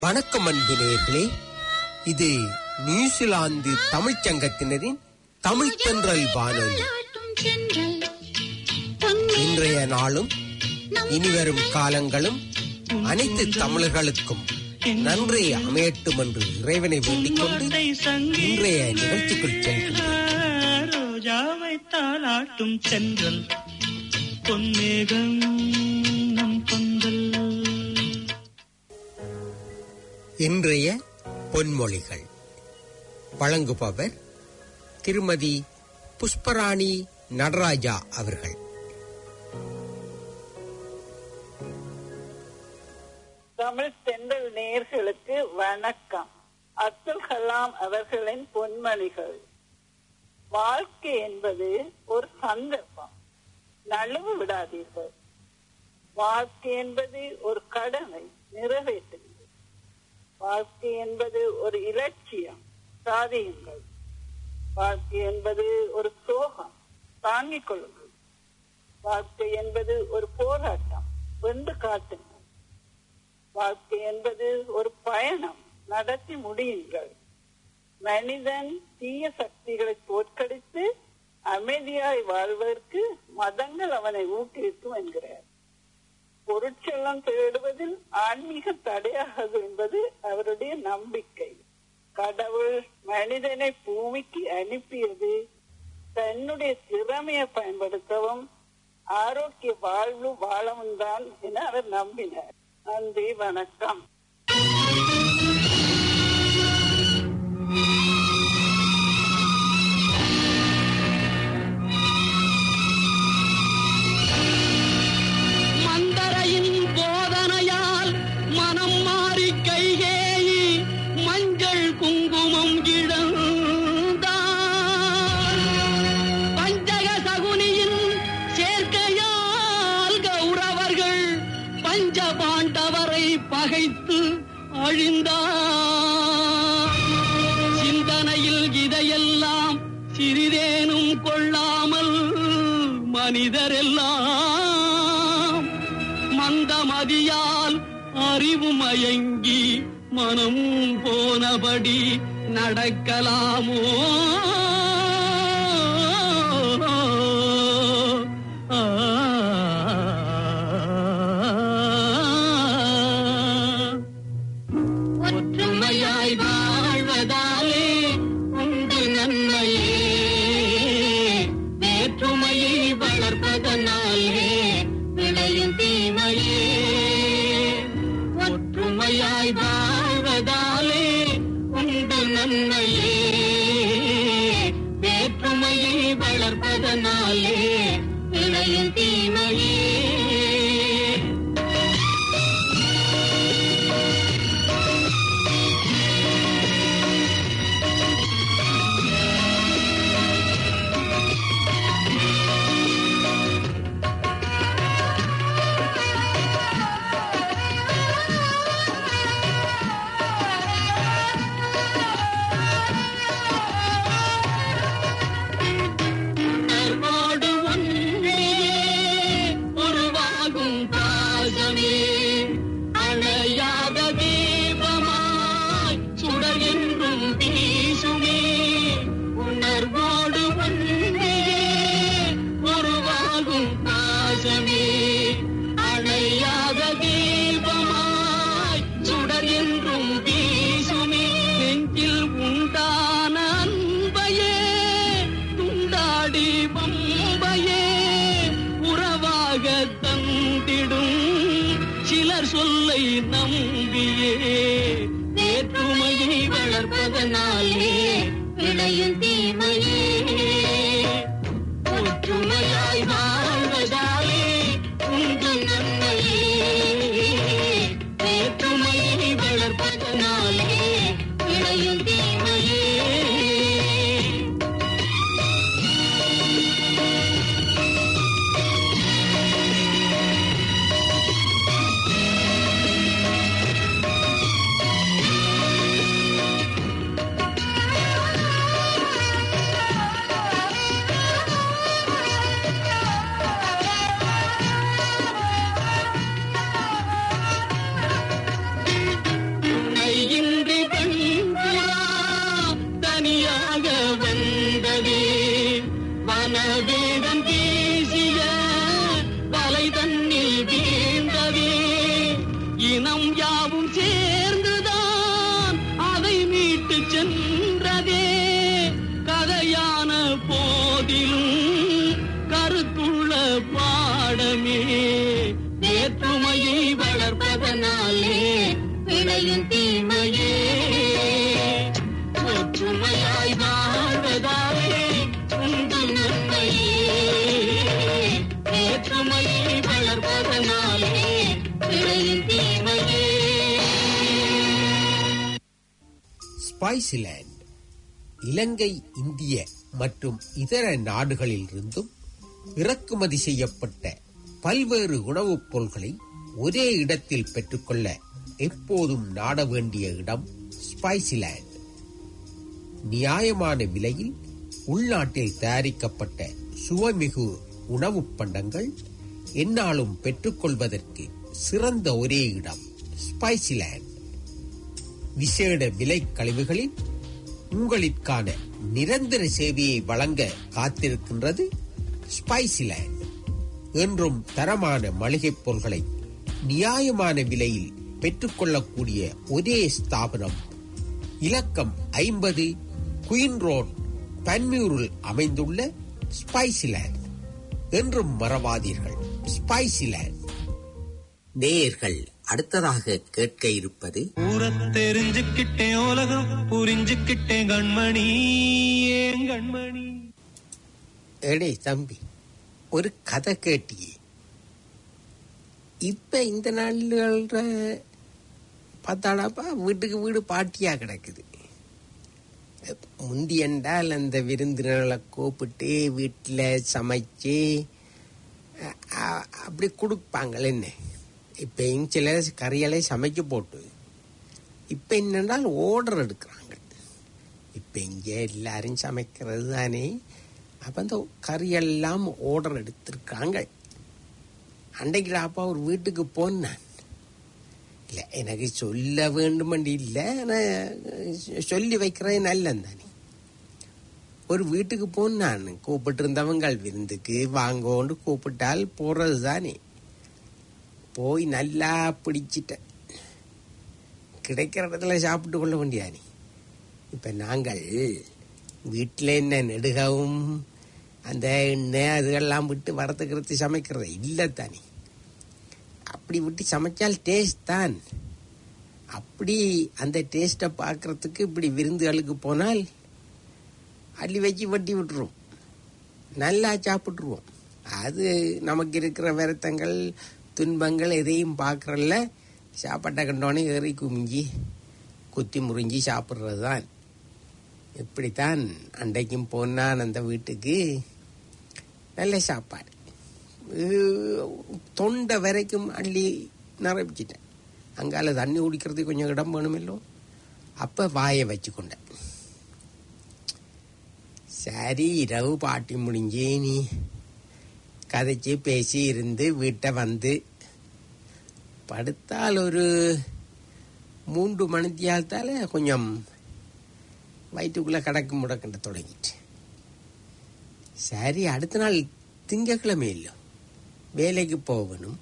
வணக்கம் அன்பு நேயர்களே, இது நியூசிலாந்து தமிழ்ச் சங்கத்தினரின் தமிழ் தென்றல் வானொலி. இன்றைய நாளும் இனிவரும் காலங்களும் அனைத்து தமிழர்களுக்கும் நன்றி அமையட்டும் என்று இறைவனை வேண்டிக் கொண்டு இன்றைய நிகழ்ச்சிக்குள் செல்கின்றோம். ரோஜாவை தாலாட்டும் சென்றல் பொன்மேகம் நம் பந்தல். இன்றைய பொன்மொழிகள் வழங்குபவர் திருமதி புஷ்பராணி நடராஜா அவர்கள். தமிழ் தென்றல் நேயர்களுக்கு வணக்கம். அப்துல் கலாம் அவர்களின் பொன்மொழிகள். வாழ்க்கை என்பது ஒரு சந்தர்ப்பம், நழுவு விடாதீர்கள். வாழ்க்கை என்பது ஒரு கடமை, நிறைவேற்றுங்கள். வாழ்க்கை என்பது ஒரு இலட்சியம், சாதியுங்கள். வாழ்க்கை என்பது ஒரு சோகம், தாங்கிக் கொள்ளுங்கள். வாழ்க்கை என்பது ஒரு போராட்டம், வென்று காட்டுங்கள். வாழ்க்கை என்பது ஒரு பயணம், நடத்தி முடியுங்கள். மனிதன் தீய சக்திகளை தோற்கடித்து அமைதியாய் வாழ்வதற்கு மதங்கள் அவனை ஊக்குவிக்கும் என்கிறார். பொருட்செல்லம் தேடுவதில் ஆன்மீக தடையாகாது என்பது அவருடைய நம்பிக்கை. கடவுள் மனிதனை பூமிக்கு அனுப்பியது தன்னுடைய திறமையை பயன்படுத்தவும் ஆரோக்கிய வாழ்வு வாழவும் தான் என அவர் நம்பினார். நன்றி, வணக்கம். மந்தரையின் போதனையால் மனம் மாறி கைகேயி மஞ்சள் குங்குமம் இழந்தார். பஞ்சக சகுனியின் சேர்க்கையால் கௌரவர்கள் பஞ்ச பாண்டவரை பகைத்து அழிந்தார். சிந்தனையில் இதையெல்லாம் சிறிதேனும் கொள்ளாமல் மனிதரெல்லாம் மந்தமதியால் அறிவு மயங்கி மனம் போனபடி நடக்கலாமோ? ஒற்றுமையாய் வாழ்வதாலே உண்டு நன்மையே, வேற்றுமையை வளர்ப்பதனாலே விளையும் தீமையே. ஒற்றுமையாய் வாழ்வதாலே உண்டு நன்மையே, வேற்றுமையை வளர்ப்பதனாலே விளையும் தீமையே. சொல்லை நம்பியே வேற்றுமையை வளர்ப்பதனாலே விளையும் தீமையே. ஒற்றுமையாய் வாழ்வதாலே உண்டு நன்மையே, வேற்றுமையை வளர்ப்பதனாலே விளையும் தீமையே. விளையும் தீமையே ஒற்றுமையாய் வாழ்வதாலே உண்டு நன்மையே வேற்றுமையை வளர்ப்பதனாலே விளையும் தீமையே. ஸ்பைசிலேண்ட் இலங்கை, இந்திய மற்றும் இதர நாடுகளிலிருந்தும் இறக்குமதி செய்யப்பட்ட பல்வேறு உணவுப் பொருட்களை ஒரே இடத்தில் பெற்றுக்கொள்ள எப்போதும் நாட வேண்டிய இடம் ஸ்பைசிலேண்ட். நியாயமான விலையில் உள்நாட்டில் தயாரிக்கப்பட்ட சுவைமிகு உணவுப் பண்டங்கள் எந்நாளும் பெற்றுக்கொள்வதற்கு சிறந்த ஒரே இடம் ஸ்பைசிலேண்ட். விசேட விலை கழிவுகளில் உங்களுக்கான நிரந்தர சேவையை வழங்க காத்திருக்கின்றது ஸ்பைசிலேண்ட். என்றும் தரமான மளிகைப் பொருட்களை நியாயமான விலையில் பெற்றுக்கொள்ளக்கூடிய ஒரே ஸ்தாபனம் இலக்கம் 50 குயின் ரோட், பன்மியூரில் அமைந்துள்ள ஸ்பைசிலேண்ட். என்றும் மறவாதீர்கள், ஸ்பைசிலேண்ட். நேயர்கள் அடுத்ததாக கேட்க இருப்பது தெரிஞ்சுக்கிட்டேன் உலகம் புரிஞ்சுக்கிட்டேன் கண்மணி ஏன் கண்மணி. எடே தம்பி, ஒரு கதை கேட்டியே. இப்ப இந்த நாள்கள பார்த்தாடாப்பா வீட்டுக்கு வீடு பாட்டியா கிடக்குது. முந்தி என்றால் அந்த விருந்தினர்களை கூப்பிட்டு வீட்டில் சமைச்சு அப்படி கொடுப்பாங்கள். என்ன இப்போ சில கறிகளை சமைக்க போட்டு இப்போ என்னென்றால் ஆர்டர் எடுக்கிறாங்க. இப்போ இங்கே எல்லாரும் சமைக்கிறது தானே. அப்போ அந்த கறியெல்லாம் ஆர்டர் எடுத்திருக்காங்க. அன்றைக்கு அப்பா ஒரு வீட்டுக்கு போனான். இல்லை, எனக்கு சொல்ல வேண்டுமென்று இல்லை, ஆனால் சொல்லி வைக்கிறது நல்லது தானே. ஒரு வீட்டுக்கு போனான். கூப்பிட்டு இருந்தவங்க விருந்துக்கு வாங்கோண்டு கூப்பிட்டால் போறது தானே. போய் நல்லா பிடிச்சிட்டேன். கிடைக்கிற இடத்துல சாப்பிட்டு கொள்ள வேண்டியானே. இப்போ நாங்கள் வீட்டில் என்ன நெடுகவும் அந்த எண்ணெய் அதுகெல்லாம் விட்டு வறுத்துக்கிறது சமைக்கிறது இல்லை தானே. அப்படி விட்டு சமைச்சால் டேஸ்ட் தான். அப்படி அந்த டேஸ்ட்டை பார்க்கறதுக்கு இப்படி விருந்துகளுக்கு போனால் அள்ளி வச்சு வட்டி விட்டுருவோம், நல்லா சாப்பிட்ருவோம். அது நமக்கு இருக்கிற வருத்தங்கள் துன்பங்கள் எதையும் பார்க்கறல்ல. சாப்பாட்டை கண்டோன்னே ஏறி குமிஞ்சி குத்தி முறிஞ்சி சாப்பிட்றது தான். இப்படித்தான் அன்றைக்கும் போனான் அந்த வீட்டுக்கு. நல்ல சாப்பாடு, தொண்டை வரைக்கும் அள்ளி நிரப்பிச்சிட்டேன். அங்கால தண்ணி குடிக்கிறதுக்கு கொஞ்சம் இடம் வேணுமில்லோ. அப்போ வாயை வச்சு கொண்டேன். சரி, இரவு பாட்டி முடிஞ்சு நீ கதைச்சி பேசி இருந்து வீட்டை வந்து படுத்தால் ஒரு 3 மணித்தியாலத்தால் கொஞ்சம் வயிற்றுக்குள்ளே கடக்கு முடக்கின்ற தொடங்கிட்டு. சரி, அடுத்த நாள் திங்கக்கிழமை இல்லை, வேலைக்கு போகணும்.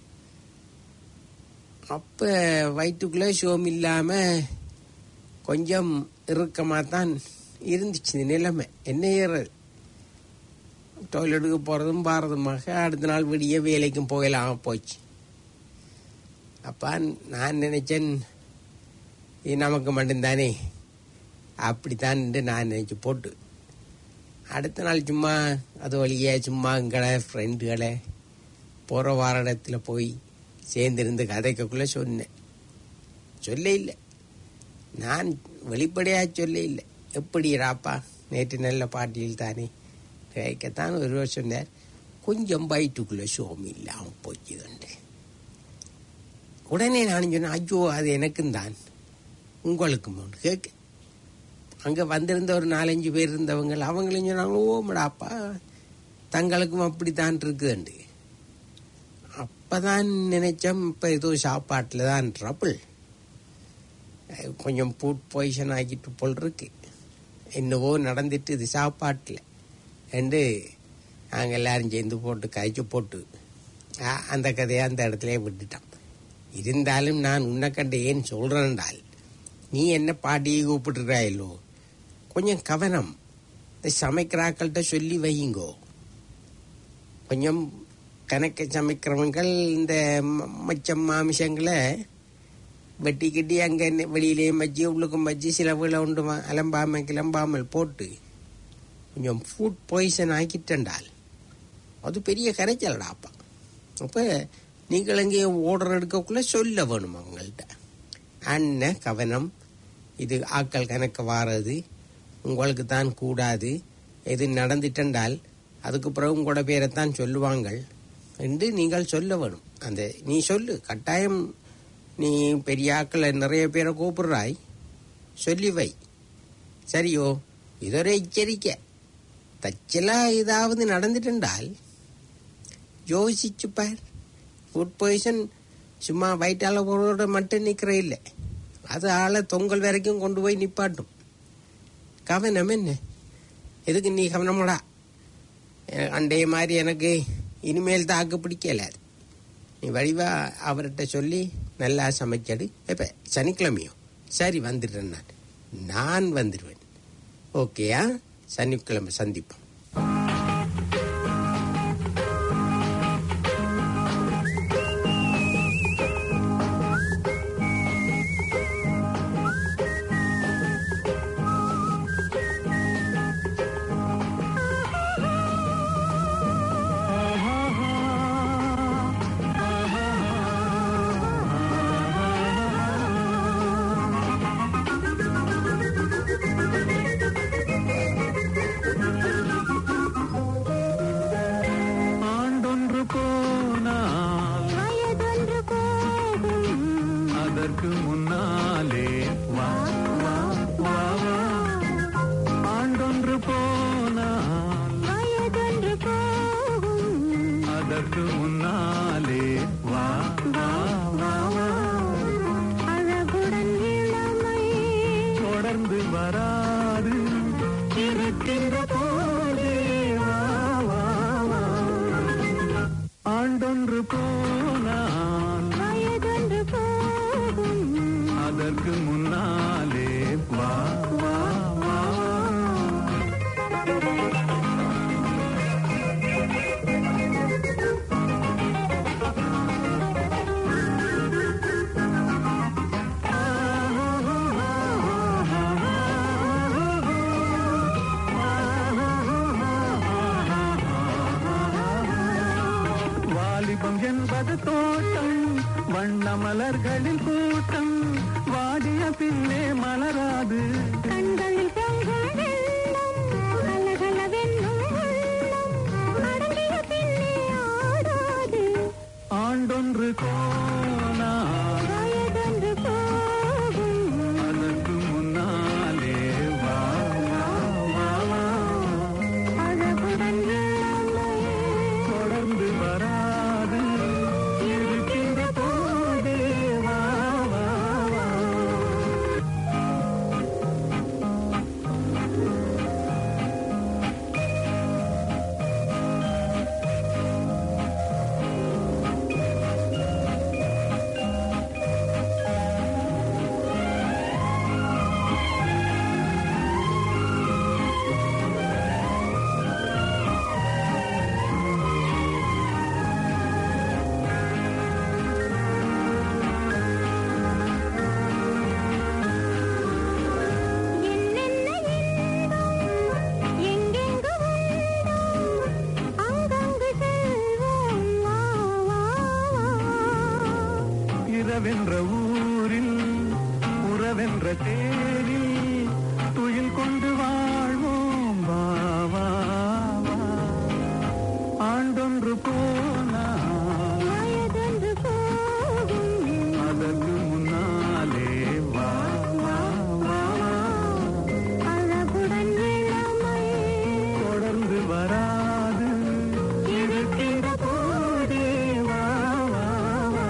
அப்போ வயிற்றுக்குள்ளே சோம் இல்லாமல் கொஞ்சம் இறுக்கமாக தான் இருந்துச்சு நிலைமை. என்ன ஏறது, டாய்லெட்டுக்கு போகிறதும் பாரதுமாக அடுத்த நாள் விடிய வேலைக்கும் போகலாம் போச்சு. அப்போ நான் நினைச்சேன் இது நமக்கு மட்டும்தானே, அப்படித்தான் நான் நினைச்சு போட்டு அடுத்த நாள் சும்மா அது வழியே சும்மா எங்களை ஃப்ரெண்டுகளை போகிற வார இடத்துல போய் சேர்ந்திருந்து கதைக்குள்ளே சொன்னேன். சொல்ல இல்லை, நான் வெளிப்படையாக சொல்ல இல்லை. எப்படி ராப்பா நேற்று நல்ல பாட்டியில் தானே கேட்கத்தான் ஒரு வருஷம் நேர் கொஞ்சம் வயிற்றுக்குள்ளே சோமி இல்லாமல் போச்சுதுண்டு. உடனே நான் சொன்னேன், ஐயோ அது எனக்கும் தான் உங்களுக்கும் கேட்க. அங்கே வந்திருந்த ஒரு 4-5 பேர் இருந்தவங்க அவங்களும் சொன்னாங்க, ஓமடாப்பா தங்களுக்கும் அப்படித்தான் இருக்குதுண்டு. அப்போதான் நினைச்சோம், இப்போ ஏதோ சாப்பாட்டில் தான் ட்ரபிள், கொஞ்சம் ஃபுட் பாய்சன் ஆகிட்டு போல் இருக்கு, என்னவோ நடந்துட்டு இது சாப்பாட்டில் என்று நாங்கள் எல்லாரும் சேர்ந்து போட்டு கழிச்சு போட்டு அந்த கதையை அந்த இடத்துல விட்டுட்டான். இருந்தாலும் நான் உன்னை கண்டு ஏன் சொல்கிறேன்டால், நீ என்ன பாட்டியை கூப்பிட்டுறாயில்லோ, கொஞ்சம் கவனம், இந்த சமைக்கிறாக்கள்கிட்ட சொல்லி வையுங்கோ. கொஞ்சம் கணக்கு சமைக்கிறவங்கள் இந்த மச்சம் மாமிசங்களை வெட்டி கட்டி அங்கே வெளியிலேயும் வச்சு உள்ளுக்கும் வச்சு சில வீழ உண்டு கிளம்பாமல் போட்டு கொஞ்சம் ஃபுட் பாய்சன் ஆக்கிட்டண்டால் அது பெரிய கரைச்சலடாப்பா. அப்போ நீங்கள் அங்கே ஓர்டர் எடுக்கக்குள்ளே சொல்ல வேணும் அவங்கள்ட்ட, அண்ணன் கவனம், இது ஆக்கள் கணக்கு வாரது உங்களுக்கு தான் கூடாது, எது நடந்துட்டண்டால் அதுக்கு பிறகு உங்களோட பேரைத்தான் சொல்லுவாங்க என்று நீங்கள் சொல்ல வேணும். அந்த நீ சொல்லு, கட்டாயம் நீ பெரிய ஆக்களை நிறைய பேரை கூப்பிடுறாய், சொல்லி வை. சரியோ? இதொரு எச்சரிக்கை, தச்சலாக ஏதாவது நடந்துட்டால் யோசிச்சுப்பார். ஃபுட் பாய்சன் சும்மா வயிற்றால போகிறோட மட்டும் நிற்கிற இல்லை, அது ஆளை தொங்கல் வரைக்கும் கொண்டு போய் நிப்பாட்டும். கவனம் என்ன, எதுக்கு நீ கவனமாடா? அண்டைய மாதிரி எனக்கு இனிமேல் தாக்கு பிடிக்கலாது. நீ வடிவா அவர்கிட்ட சொல்லி நல்லா சமைச்சடு. இப்போ சனிக்கிழமையோ? சரி, வந்துடுறேன், நான் வந்துடுவேன். ஓகேயா? சனிக்கிழமை சந்திப்போம். என்பது தோட்டம், வண்ண மலர்களின் கூட்டம், வாடிய பின்னே மலராது. கண்களில் பொங்கும் வெள்ளம், கலகலவென்னும் உள்ளம், அடங்கிய பின்னே ஆடாது. ஆண்டொன்று கோனா, வயதொன்று போகும், அதற்கு முன்னாலே வா வா வா, அழகுடன் தொடர்ந்து வரா. உறவென்ற ஊரில் உறவென்ற தேரில் துயில் கொண்டு வாழ்வோம் வா வா வா. ஆண்டொன்று போனா வயதொன்று போகும், அதற்கு முன்னாலே வா வா வா. அழகுடன் இளமை தொடர்ந்து வராது, இருக்கின்ற போதே வா வா வா.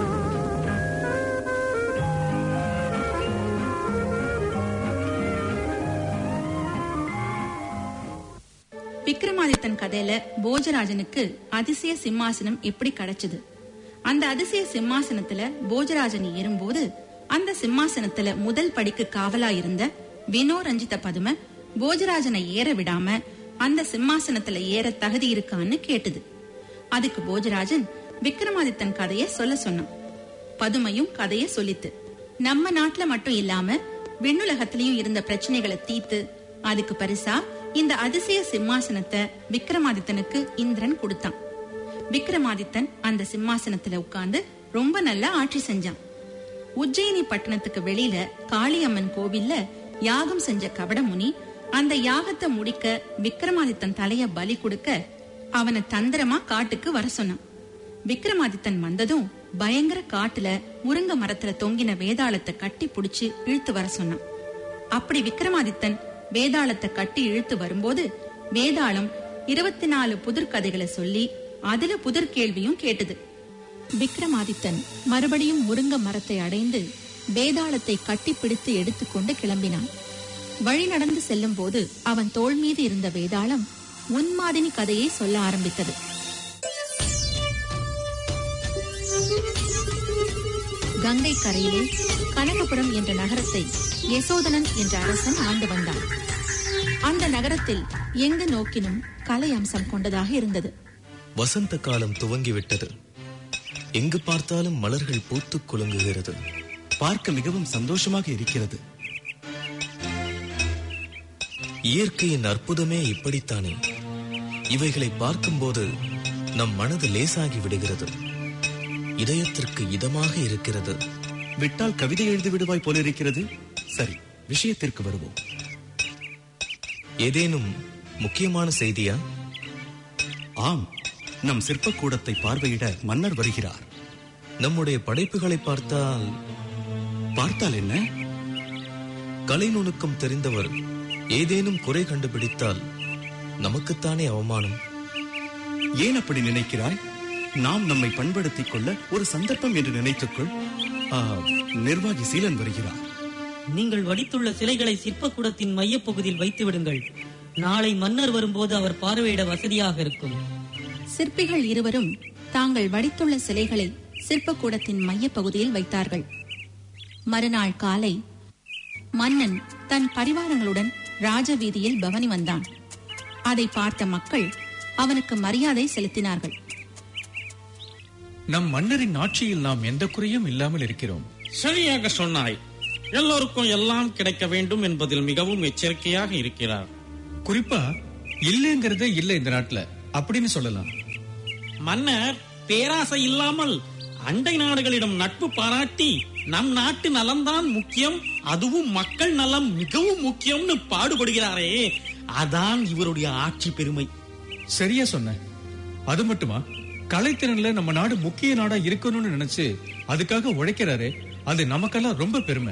விக்ரமாதித்தன் கதையில போஜராஜனுக்கு அதிசய சிம்மாசனம் எப்படி கிடைச்சது? அந்த அதிசய சிம்மாசனத்துல போஜராஜன் ஏறும்போது அந்த சிம்மாசனத்துல முதல் படிக்கு காவலா இருந்த வினோ ரஞ்சித பதும போஜராஜனை ஏற விடாம அந்த சிம்மாசனத்துல ஏற தகுதி இருக்கான்னு கேட்டுது. அதுக்கு போஜராஜன் விக்ரமாதித்தன் கதைய சொல்ல சொன்னான். பதுமையும் கதைய சொல்லித்து. நம்ம நாட்டுல மட்டும் இல்லாம விண்ணுலகத்திலயும் இருந்த பிரச்சனைகளை தீர்த்து அதுக்கு பரிசா இந்த அதிசய சிம்மாசனத்தை விக்ரமாதித்தனுக்கு இந்திரன் கொடுத்தான். விக்ரமாதித்தன் அந்த சிம்மாசனத்துல உட்கார்ந்து ரொம்ப நல்லா ஆட்சி செஞ்சான். உஜ்ஜயினி பட்டணத்துக்கு வெளியில காளியம்மன் கோவில்ல யாகம் செஞ்ச கபடமுனி அந்த யாகத்தை முடிக்க விக்ரமாதித்தன் தலைய பலி கொடுக்க அவனை தந்திரமா காட்டுக்கு வர சொன்னான். விக்ரமாதித்தன் வந்ததும் பயங்கர காட்டுல முருங்க மரத்துல தொங்கின வேதாளத்தை கட்டி புடிச்சு இழுத்து வர சொன்னான். அப்படி விக்ரமாதித்தன் வேதாளத்தை கட்டி இழுத்து வரும்போது வேதாளம் 24 புதிர் கதைகளை சொல்லி அதுல புதிர் கேள்வியும் கேட்டது. விக்ரமாதித்தன் மறுபடியும் முருங்க மரத்தை அடைந்து வேதாளத்தை கட்டி பிடித்து எடுத்துக்கொண்டு கிளம்பினான். வழி நடந்து செல்லும் போது அவன் தோள் மீது இருந்த வேதாளம் உன்மாதினி கதையை சொல்ல ஆரம்பித்தது. கங்கை கரையிலே கனகபுரம் என்ற நகரத்தை யசோதனன் என்ற அரசன் ஆண்டு வந்தான். அந்த நகரத்தில் எங்கு நோக்கினும் கலை அம்சம் கொண்டதாக இருந்தது. வசந்த காலம் துவங்கிவிட்டது. எங்கு பார்த்தாலும் மலர்கள் பூத்துக் குலுங்குகிறது. பார்க்க மிகவும் சந்தோஷமாக இருக்கிறது. இயற்கையின் அற்புதமே இப்படித்தானே. இவைகளை பார்க்கும்போது நம் மனது லேசாகி விடுகிறது. இதயத்திற்கு இதமாக இருக்கிறது. விட்டால் கவிதை எழுதி விடுவாய் போல இருக்கிறது. சரி, விஷயத்திற்கு வருவோம். ஏதேனும் முக்கியமான செய்தியா? ஆம், நம் சிற்பக்கூடத்தை பார்வையிட மன்னர் வருகிறார். நம்முடைய படைப்புகளை பார்த்தால் என்ன? கலை நுணுக்கம் தெரிந்தவர் ஏதேனும் குறை கண்டுபிடித்தால் நமக்குத்தானே அவமானம். ஏன் அப்படி நினைக்கிறாய்? நாம் நம்மை பண்படுத்திக் கொள்ள ஒரு சந்தர்ப்பம் என்று நினைத்துக்கொள். நிர்வாகி சீலன் வருகிறார். நீங்கள் வடித்துள்ள சிலைகளை சிற்பக்கூடத்தின் மையப்பகுதியில் வைத்து விடுங்கள். நாளை மன்னர் வரும்போது அவர் பார்வையிட வசதியாக இருக்கும். சிற்பிகள் இருவரும் தாங்கள் வடித்துள்ள சிலைகளை சிற்பக்கூடத்தின் மையப்பகுதியில் வைத்தார்கள். மறுநாள் காலை மன்னன் தன் பரிவாரங்களுடன் ராஜவீதியில் பவனி வந்தான். அதை பார்த்த மக்கள் அவனுக்கு மரியாதை செலுத்தினார்கள். நம் மன்னரின் ஆட்சியில் நாம் எந்த குறையும் இல்லாமல் இருக்கிறோம். சரியாக சொன்னாய். எல்லோருக்கும் எல்லாம் கிடைக்க வேண்டும் என்பதில் மிகவும் எச்சரிக்கையாக இருக்கிறார். குறிப்பா இல்லைங்கிறதே இல்லை இந்த நாட்டுல அப்படின்னு சொல்லலாம். மன்னர் பேராசை இல்லாமல் அண்டை நாடுகளிடம் நட்பு பாராட்டி நம் நாட்டு நலம்தான் முக்கியம், அதுவும் மக்கள் நலம் மிகவும் முக்கியம்னு பாடுபடுகிறாரே, அதான் இவருடைய ஆட்சி பெருமை. சரியா சொன்ன. அது மட்டுமா, கலைத்திறன்ல நம்ம நாடு முக்கிய நாடா இருக்கணும்னு நினைச்சு அதுக்காக உழைக்கிறாரு. அது நமக்கெல்லாம் ரொம்ப பெருமை.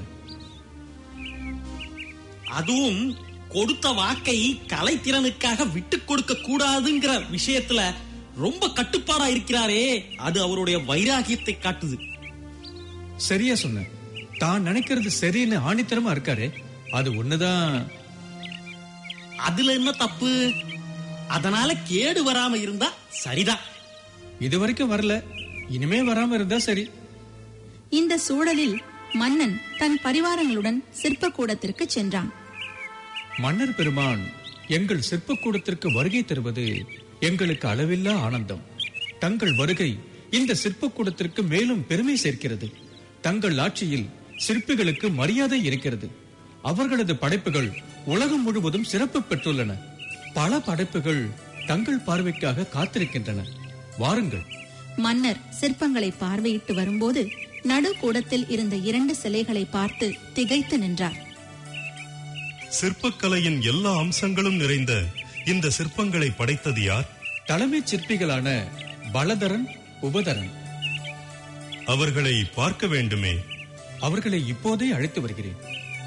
அதுவும் கொடுத்த வாக்கை கலைத்திறனுக்காக விட்டு கொடுக்க கூடாதுங்கிற விஷயத்துல ரொம்ப கட்டுப்பாடா இருக்கிறாரே, அது அவருடைய வைராகியத்தை காட்டுது. சரியா சொன்ன. தான் நினைக்கிறது சரின்னு ஆணித்தரமா இருக்காரு. அது ஒண்ணுதான். அதுல என்ன தப்பு? அதனால கேடு வராம இருந்தா சரிதான். இதுவரைக்கும் வரல, இனிமே வராம இருந்தா சரி. இந்த சூழலில் மன்னன் தன் பரிவாரங்களுடன் சிற்பக்கூடத்திற்கு சென்றான். மன்னர் பெருமான் எங்கள் சிற்பக்கூடத்திற்கு வருகை தருவது எங்களுக்கு அளவில்லா ஆனந்தம். தங்கள் வருகை இந்த சிற்பக்கூடத்திற்கு மேலும் பெருமை சேர்க்கிறது. தங்கள் ஆட்சியில் சிற்பிகளுக்கு மரியாதை இருக்கிறது. அவர்களது படைப்புகள் உலகம் முழுவதும் சிறப்பு பெற்றுள்ளன. பல படைப்புகள் தங்கள் பார்வைக்காக காத்திருக்கின்றன. வாருங்கள். மன்னர் சிற்பங்களை பார்வையிட்டு வரும்போது நடுக்கூடத்தில் இருந்த 2 சிலைகளை பார்த்து திகைத்து நின்றார். சிற்பக்கலையின் எல்லா அம்சங்களும் நிறைந்த இந்த சிற்பங்களை படைத்தது யார்? தலைமை சிற்பிகளான பலதரன், உபதரன். அவர்களை பார்க்க வேண்டுமே. அவர்களை இப்போதே அழைத்து வருகிறேன்.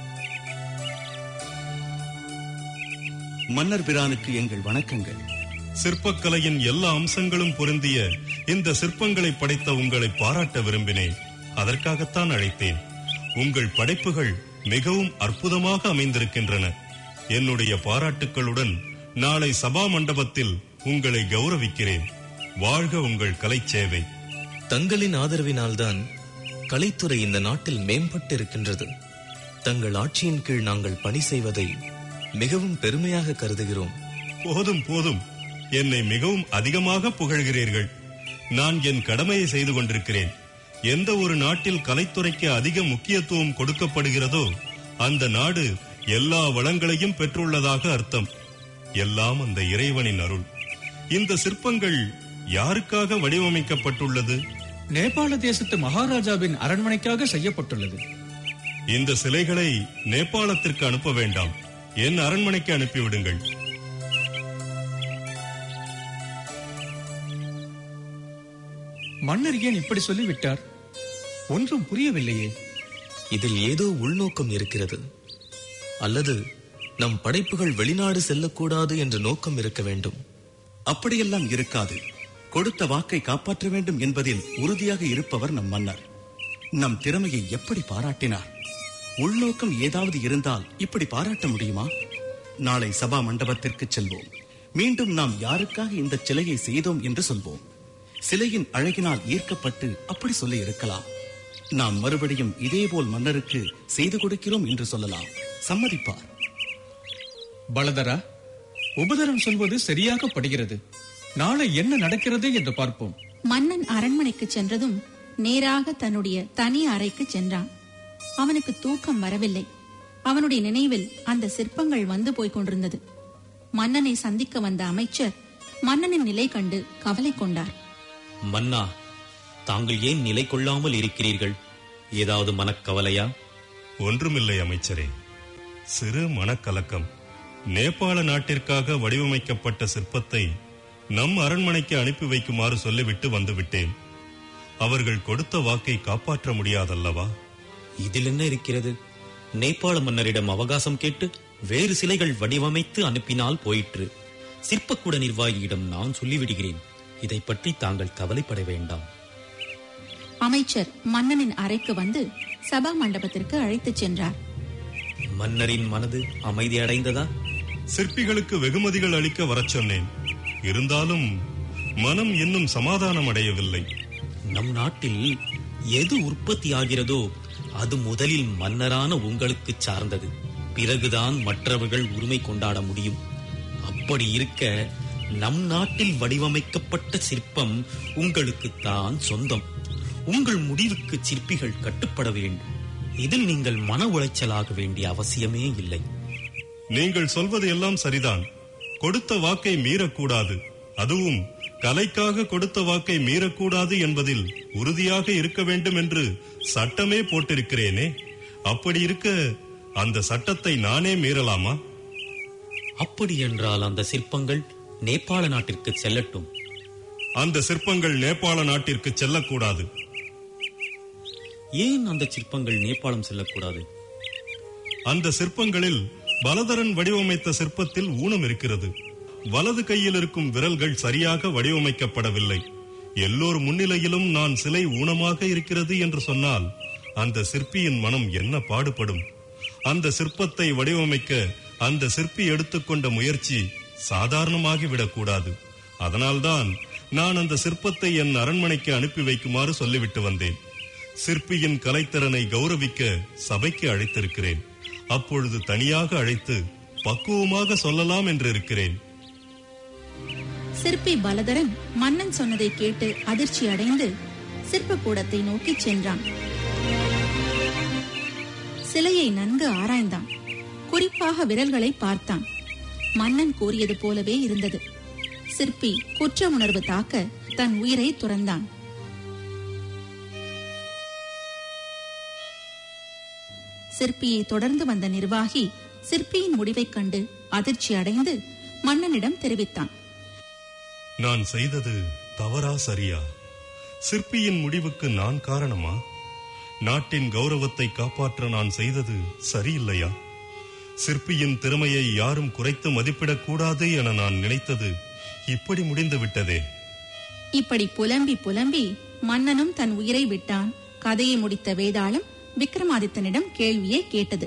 மன்னர் பிரானுக்கு எங்கள் வணக்கங்கள். சிற்பக்கலையின் எல்லா அம்சங்களும் பொருந்திய இந்த சிற்பங்களை படைத்த உங்களை பாராட்ட விரும்பினேன். அதற்காகத்தான் அழைத்தேன். உங்கள் படைப்புகள் மிகவும் அற்புதமாக அமைந்திருக்கின்றன. என்னுடைய பாராட்டுக்களுடன் நாளை சபா மண்டபத்தில் உங்களை கௌரவிக்கிறேன். வாழ்க உங்கள் கலை சேவை. தங்களின் ஆதரவினால்தான் கலைத்துறை இந்த நாட்டில் மேம்பட்டு இருக்கின்றது. தங்கள் ஆட்சியின் கீழ் நாங்கள் பணி செய்வதை மிகவும் பெருமையாக கருதுகிறோம். போதும் போதும், என்னை மிகவும் அதிகமாக புகழ்கிறீர்கள். நான் என் கடமையை செய்து கொண்டிருக்கிறேன். எந்த ஒரு நாட்டில் கலைத்துறைக்கு அதிக முக்கியத்துவம் கொடுக்கப்படுகிறதோ அந்த நாடு எல்லா வளங்களையும் பெற்றுள்ளதாக அர்த்தம். எல்லாம் அந்த இறைவனின் அருள். இந்த சிற்பங்கள் யாருக்காக வடிவமைக்கப்பட்டுள்ளது? நேபாள தேசத்து மகாராஜாவின் அரண்மனைக்காக செய்யப்பட்டுள்ளது. இந்த சிலைகளை நேபாளத்திற்கு அனுப்ப வேண்டாம், என் அரண்மனைக்கு அனுப்பிவிடுங்கள். மன்னர் ஏன் இப்படி சொல்லிவிட்டார்? ஒன்றும் புரியவில்லையே. இதில் ஏதோ உள்நோக்கம் இருக்கிறது. அல்லது நம் படைப்புகள் வெளிநாடு செல்லக்கூடாது என்ற நோக்கம் இருக்க வேண்டும். அப்படியெல்லாம் இருக்காது. கொடுத்த வாக்கை காப்பாற்ற வேண்டும் என்பதில் உறுதியாக இருப்பவர் நம் மன்னர். நம் திறமையை எப்படி பாராட்டினார். உள்நோக்கம் ஏதாவது இருந்தால் இப்படி பாராட்ட முடியுமா? நாளை சபா மண்டபத்திற்கு செல்வோம். மீண்டும் நாம் யாருக்காக இந்த சிலையை செய்தோம் என்று சொல்வோம். சிலையின் அழகினால் ஈர்க்கப்பட்டு அப்படி சொல்லி இருக்கலாம். நாம் மறுபடியும் இதேபோல் மன்னருக்கு செய்து கொடுக்கிறோம் என்று சொல்லலாம். சம்மதிப்பார். பலதரா, உபதரம் சொல்வது சரியாக படுகிறது. நாளை என்ன நடக்கிறது என்று பார்ப்போம். மன்னன் அரண்மனைக்கு சென்றதும் நேராக தன்னுடைய தனி அறைக்கு சென்றான். அவனுக்கு தூக்கம் வரவில்லை. அவனுடைய நினைவில் அந்த சிற்பங்கள் வந்து போய்க் கொண்டிருந்தது. மன்னனை சந்திக்க வந்த அமைச்சர் மன்னனின் நிலை கண்டு கவலை கொண்டார். மன்னா, தாங்கள் ஏன் நிலை கொள்ளாமல் இருக்கிறீர்கள்? ஏதாவது மனக்கவலையா? ஒன்றுமில்லை அமைச்சரே, சிறு மனக்கலக்கம். நேபாள நாட்டிற்காக வடிவமைக்கப்பட்ட சிற்பத்தை நம் அரண்மனைக்கு அனுப்பி வைக்குமாறு சொல்லிவிட்டு வந்துவிட்டேன். அவர்கள் கொடுத்த வாக்கை காப்பாற்ற முடியாதல்லவா? இதில் என்ன இருக்கிறது? நேபாள மன்னரிடம் அவகாசம் கேட்டு வேறு சிலைகள் வடிவமைத்து அனுப்பினால் போயிற்று. சிற்பக்கூட நிர்வாகியிடம் நான் சொல்லிவிடுகிறேன். இதை பற்றி தாங்கள் கவலைப்பட வேண்டாம். அமைச்சர் மன்னனின் அறைக்கு வந்து சபா மண்டபத்திற்கு அழைத்துச் சென்றார். மன்னரின் மனது அமைதி அடைந்ததா? சிற்பிகளுக்கு வெகுமதிகள் அளிக்க வரச் சொன்னேன். இருந்தாலும் மனம் இன்னும் சமாதானம் அடையவில்லை. நம் நாட்டில் எது உற்பத்தி ஆகிறதோ அது முதலில் மன்னரான உங்களுக்கு சார்ந்தது. பிறகுதான் மற்றவர்கள் உரிமை கொண்டாட முடியும். அப்படி இருக்க நம் நாட்டில் வடிவமைக்கப்பட்ட சிற்பம் உங்களுக்கு தான் சொந்தம். உங்கள் முடிவுக்கு சிற்பிகள் கட்டுப்பட வேண்டும். இதில் நீங்கள் மன உளைச்சலாக வேண்டிய அவசியமே இல்லை. நீங்கள் சொல்வது எல்லாம் சரிதான். கொடுத்த வாக்கை மீறக்கூடாது. அதுவும் கலைக்காக கொடுத்த வாக்கை மீறக்கூடாது என்பதில் உறுதியாக இருக்க வேண்டும் என்று சட்டமே போட்டிருக்கிறேனே. அப்படி இருக்க அந்த சட்டத்தை நானே மீறலாமா? அப்படி என்றால் அந்த சிற்பங்கள் நேபாள நாட்டிற்கு செல்லட்டும். அந்த சிற்பங்கள் நேபாள நாட்டிற்கு செல்லக்கூடாது. ஏன் அந்த சிற்பங்கள் நேபாளம் செல்லக்கூடாது? அந்த சிற்பங்களில் பலதரன் வடிவமைத்த சிற்பத்தில் ஊனம் இருக்கிறது. வலது கையில் இருக்கும் விரல்கள் சரியாக வடிவமைக்கப்படவில்லை. எல்லோர் முன்னிலையிலும் நான் சிலை ஊனமாக இருக்கிறது என்று சொன்னால் அந்த சிற்பியின் மனம் என்ன பாடுபடும்? அந்த சிற்பத்தை வடிவமைக்க அந்த சிற்பி எடுத்துக்கொண்ட முயற்சி சாதாரணமாகிவிடக் கூடாது. அதனால்தான் நான் அந்த சிற்பத்தை என் அரண்மனைக்கு அனுப்பி வைக்குமாறு சொல்லிவிட்டு வந்தேன். சிற்பியின் கலைத்திறனை கௌரவிக்க சபைக்கு அழைத்திருக்கிறேன். அப்பொழுது தனியாக அழைத்து பக்குவமாக சொல்லலாம் என்று இருக்கிறேன். சிற்பி பலதரன் மன்னன் சொன்னதை கேட்டு அதிர்ச்சி அடைந்து சிற்பக்கூடத்தை நோக்கி சென்றான். சிலையை நன்கு ஆராய்ந்தான். குறிப்பாக விரல்களை பார்த்தான். மன்னன் கூறியது போலவே இருந்தது. சிற்பி குற்ற உணர்வு தாக்க தன் உயிரை துறந்தான். சிற்பியை தொடர்ந்து வந்த நிர்வாகி சிற்பியின் முடிவைக் கண்டு அதிர்ச்சி அடைந்து மன்னனிடம் தெரிவித்தான். நான் செய்தது தவறா சரியா? சிற்பியின் முடிவுக்கு நான் காரணமா? நாட்டின் கௌரவத்தை காப்பாற்ற நான் செய்தது சரியில்லையா? சிற்பியின் திறமையை யாரும் குறைத்து மதிப்பிடக் கூடாது என நான் நினைத்தது இப்படி முடிந்து விட்டதே. இப்படி புலம்பி புலம்பி மன்னனும் தன் உயிரை விட்டான். கதையை முடித்த வேதாளம் விக்ரமாதித்தனிடம் கேள்வியை கேட்டது.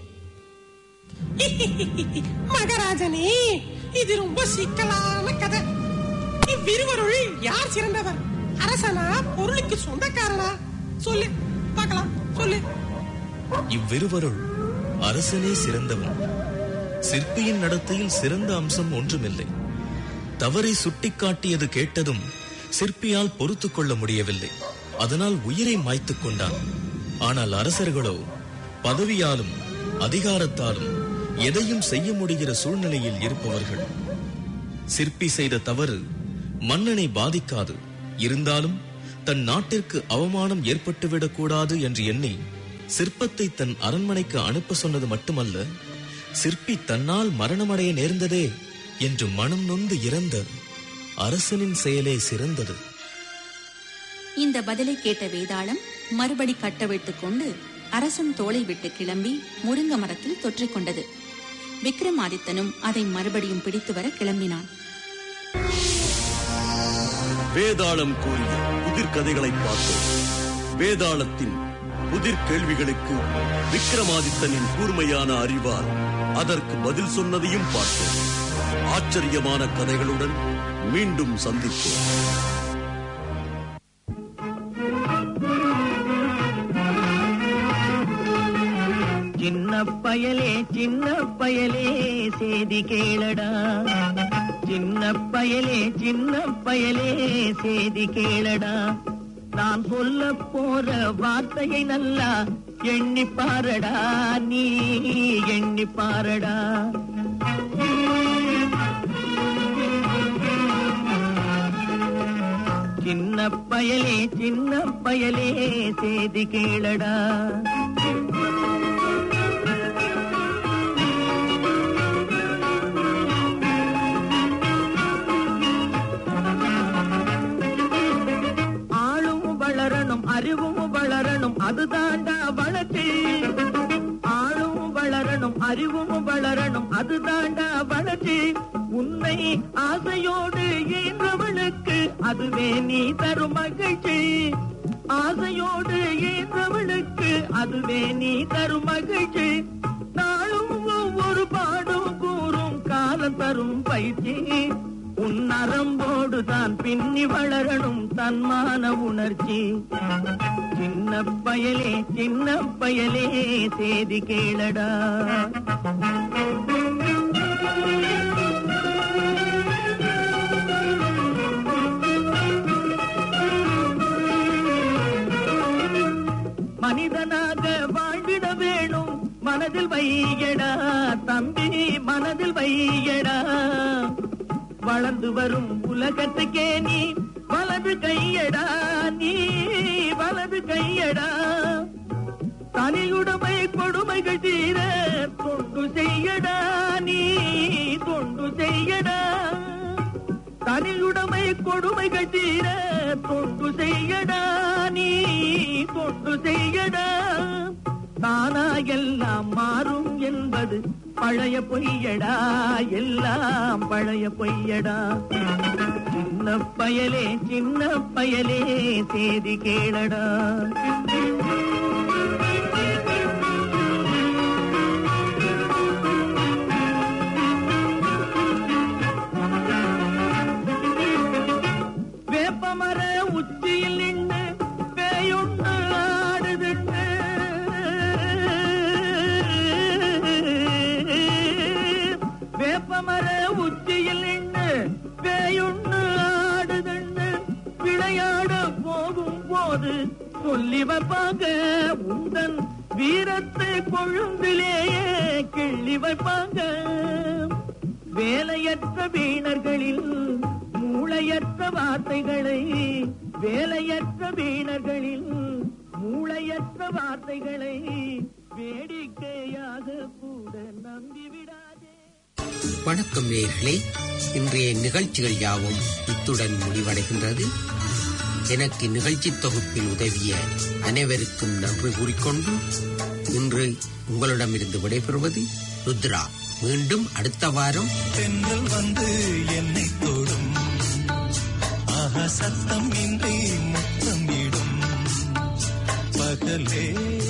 மகாராஜனே, இது ரொம்ப சிக்கலான கதை. இவ்விருவருள் யார் சிறந்தவர்? அரசனா, பொருளுக்கு சொந்தக்காரனா? சொல்லு பார்க்கலாம், சொல்லு. இவ்விருவருள் அரசனே சிறந்தவன். சிற்பியின் நடத்தையில் சிறந்த அம்சம் ஒன்றுமில்லை. தவறை சுட்டிக்காட்டியது கேட்டதும் சிற்பியால் பொறுத்துக் கொள்ள முடியவில்லை. அதனால் உயிரை மாய்த்துக் கொண்டான். ஆனால் அரசர்களோ பதவியாலும் அதிகாரத்தாலும் எதையும் செய்ய முடிகிற சூழ்நிலையில் இருப்பவர்கள். சிற்பி செய்த தவறு மன்னனை பாதிக்காது, இருந்தாலும் தன் நாட்டிற்கு அவமானம் ஏற்பட்டுவிடக் கூடாது என்று எண்ணி சிற்பத்தை தன் அரண்மனைக்கு அனுப்ப சொன்னது மட்டுமல்ல, சிற்பி தன்னால் மரணமடைய நேர்ந்ததே என்று மனம் நொந்து இறந்த அரசனின் செயலே சிறந்தது. இந்த பதிலை கேட்ட வேதாளம் மறுபடி கட்டவிழ்த்துக் கொண்டு அரசன் தோளை விட்டு கிளம்பி முருங்க மரத்தில் தொற்றிக் கொண்டது. விக்ரமாதித்தனும் அதை மறுபடியும் பிடித்து வர கிளம்பினான். வேதாளம் கூறிய புதிர் கதைகளை பார்த்தோம். வேதாளத்தின் புதிர் கேள்விகளுக்கு விக்ரமாதித்தனின் கூர்மையான அறிவால் அதற்கு பதில் சொன்னதையும் பார்த்தோம். ஆச்சரியமான கதைகளுடன் மீண்டும் சந்திப்போம். சின்ன பயலே சேதி கேளடா, சின்ன பயலே சேதி கேளடா. நான் சொல்ல போற வார்த்தையை நல்லா எண்ணி பாரடா, நீ எண்ணி பாரடா. சின்ன பயலே சேதி கேளடா. அறிவும் வளரணும், அதுதாண்டா வளர்ச்சி. ஆளும் வளரணும், அறிவும் வளரணும், அதுதாண்டா வளர்ச்சி. உன்னை ஆசையோடு ஈன்றவளுக்கு அதுவே நீ தரும் மகிழ்ச்சி. ஆசையோடு ஈன்றவளுக்கு அதுவே நீ தரும் மகிழ்ச்சி. நாளும் ஒவ்வொரு பாடும் கூறும் காலம் தரும் பயிற்சி. உன் நரம்போடு தான் பின்னி வளரணும் தன்மான உணர்ச்சி. சின்ன பயலே சேதி கேளடா. மனிதனாக வாழ்ந்திட வேணும், மனதில் வையடா தம்பி, மனதில் வையடா. வளர்ந்து வரும் உலகத்துக்கே நீ வலது கையடா, நீ வலது கையடா. தனியுடைமை கொடுமைகள் தீர தொண்டு செய்யடா, நீ தொண்டு செய்யடா. தனியுடைமை கொடுமைகள் தீர தொண்டு செய்யடா, நீ தொண்டு செய்யடா. தானா எல்லாம் மாறும் என்பது பழைய பொய்யடா, எல்லாம் பழைய பொய்யடா. சின்ன பயலே சேதி கேளடா. வேப்பமர உச்சியில் நின்று பேயொன்று ஆடுதுன்னு, வேப்பமர உச்சியில் நின்று பேயொன்று ஆடுதுன்னு விளையாட போகும் போது சொல்லி வைப்பாங்க. உந்தன் வீரத்தை கொழும்பிலேயே கிள்ளி வைப்பாங்க. வேலையற்ற வீணர்களில் மூளையற்ற வார்த்தைகளை, வேலையற்ற வீணர்களில் மூளையற்ற வார்த்தைகளை வேடிக்கையாக கூட நம்பிவிடாதே. வணக்கம் நேயர்களே, இன்றைய நிகழ்ச்சிகள் யாவும் இத்துடன் முடிவடைகின்றது. எனக்கு நிகழ்ச்சி தொகுப்பில் உதவிய அனைவருக்கும் நன்றி கூறிக்கொண்டு இன்று உங்களிடமிருந்து விடைபெறுவது ருத்ரா. மீண்டும் அடுத்த வாரம் தென்றல் வந்து என்னை தொடும், ஆஹா சத்தம் இன்றி முத்தம் இடும். பகலே